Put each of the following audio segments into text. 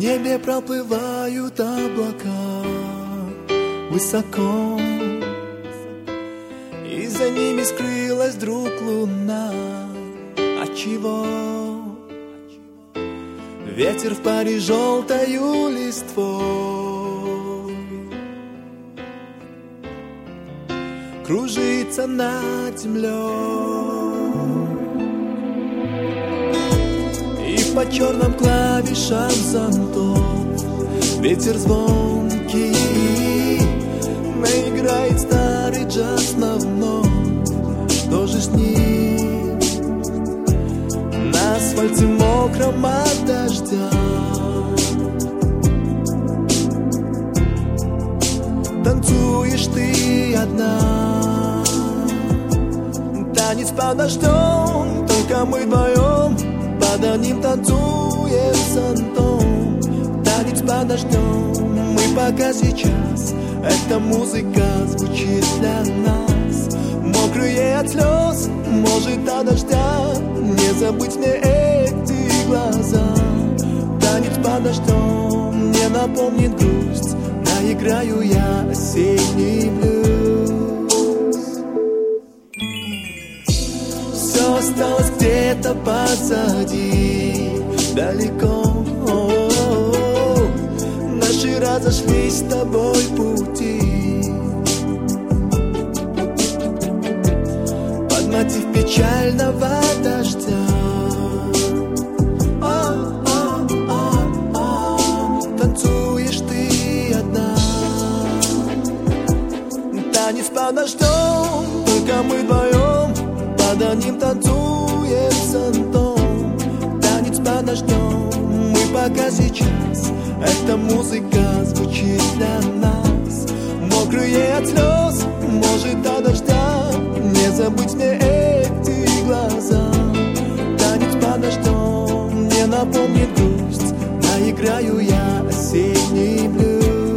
небе проплывают облака высоко, и за ними скрылась вдруг луна. Отчего? Ветер в паре желтою листвой кружится над землей, и по черным клавишам зонтов ветер звонкий наиграет старый джаз на вновь. Что же с ним? На асфальте мокром от дождя танцуешь ты одна. Танец под дождем, только мы вдвоем под одним танцуем зонтом. Танец под дождем, мы пока сейчас. Эта музыка звучит для нас. Мокрые от слез, может от дождя. Не забыть мне эти глаза. Танец под дождем мне напомнит грусть. Наиграю я осенний блюз. Все осталось где-то позади, далеко. Наши разошлись с тобой пути. Под мотив печального дождя танцуешь ты одна. Танец под дождем, только мы вдвоем под одним танцуем зонтом. Танец под дождем, мы пока сейчас. Эта музыка звучит для нас. Мокрые от слез, может от дождя. Не забыть мне эти глаза. Танец под дождем мне напомнит грусть. Наиграю я осенний блюз.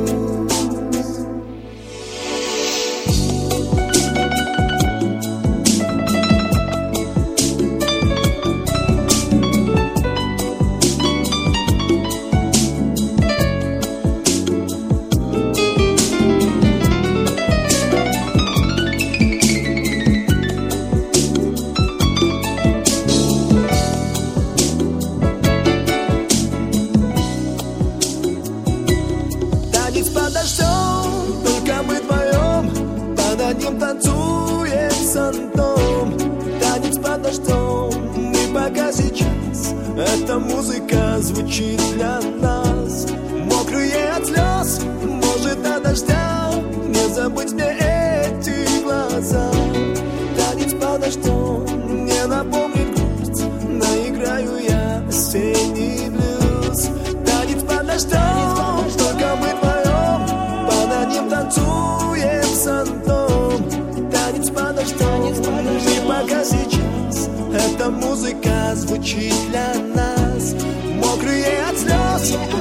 Только мы вдвоем под одним танцуем зонтом. Танец под дождем, мы пока сейчас. Эта музыка звучит для нас. Мокрые от слез, может от дождя. Не забыть мне эти глаза. Танец под дождем мне напомнит грусть. Наиграю я осенний блюз. Танец под дождем, только мы вдвоем под одним танцуем зонтом. Танец под дождем, мы пока сейчас. Эта музыка звучит для нас. Мокрые от слез,